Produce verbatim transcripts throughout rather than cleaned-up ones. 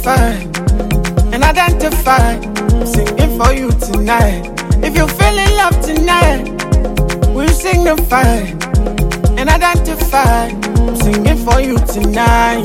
verify and identify. I'm singing for you tonight. If you feel in love tonight, we'll signify and identify. I'm singing for you tonight.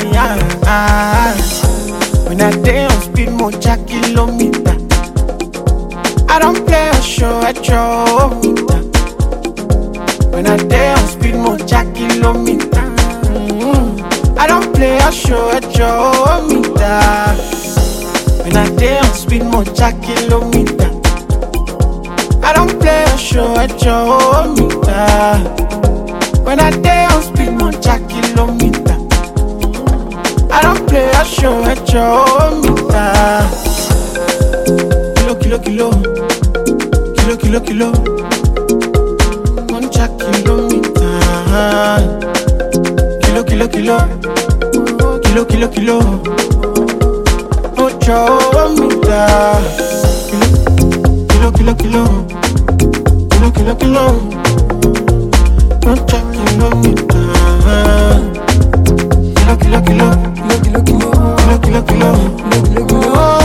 When I day on speed, mocha kilometer. I don't play a show at your meter. When I day on speed, mocha kilometer. Mm-hmm. I don't play a show at your meter. When I day on speed, mocha kilometer. I don't play a show at your meter. When I day on speed, mocha kilometer. I don't play a show at your meter. Kilo, kilo, kilo. Kilo, kilo, kilo. Mocha kilometer. Kilo, kilo, kilo. Kilo, kilo, kilo. Ocho meter. Kilo, kilo, kilo. Kilo, kilo, kilo. Mocha kilometer. Kilo, kilo, kilo. Kilo, kilo, kilo. Kilo, kilo, kilo. Kilo, kilo, kilo.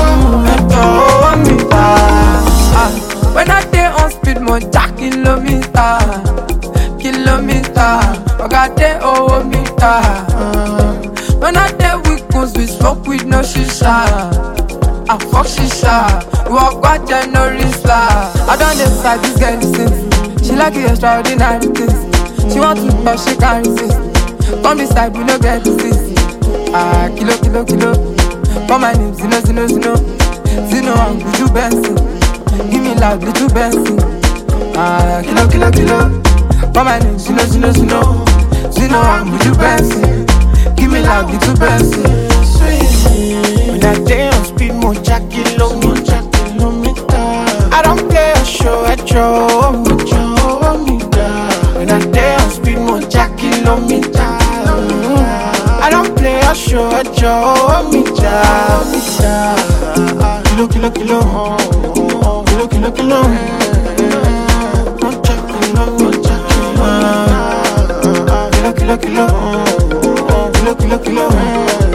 When I day on speed, mocha kilometer, kilometer. I got day over meter. When I day with goons, we smoke with no shisha. I fuck shisha. We walk back there, no risla. I don't decide this girl is sinful. She like the extraordinary things. She want to but she can't resist. Come beside, we no get this. Ah, kilo, kilo, kilo. For my name, Zino, Zino, Zino. Zino, I'm Buju Benson. Give me loud, little Benson. Ah, kilo, kilo, kilo. For my name, Zino, Zino, Zino. Zino, I'm Buju Benson. Give me loud, little Benson. When I day on speed, mocha kilometer. I don't play a show at your meter. When I day on speed, mocha kilometer. I don't play a show at your meter. Kilo, kilo, kilo. Kilo, kilo, kilo. Mocha kilometer. Kilo, kilo, kilo. Kilo, kilo, kilo.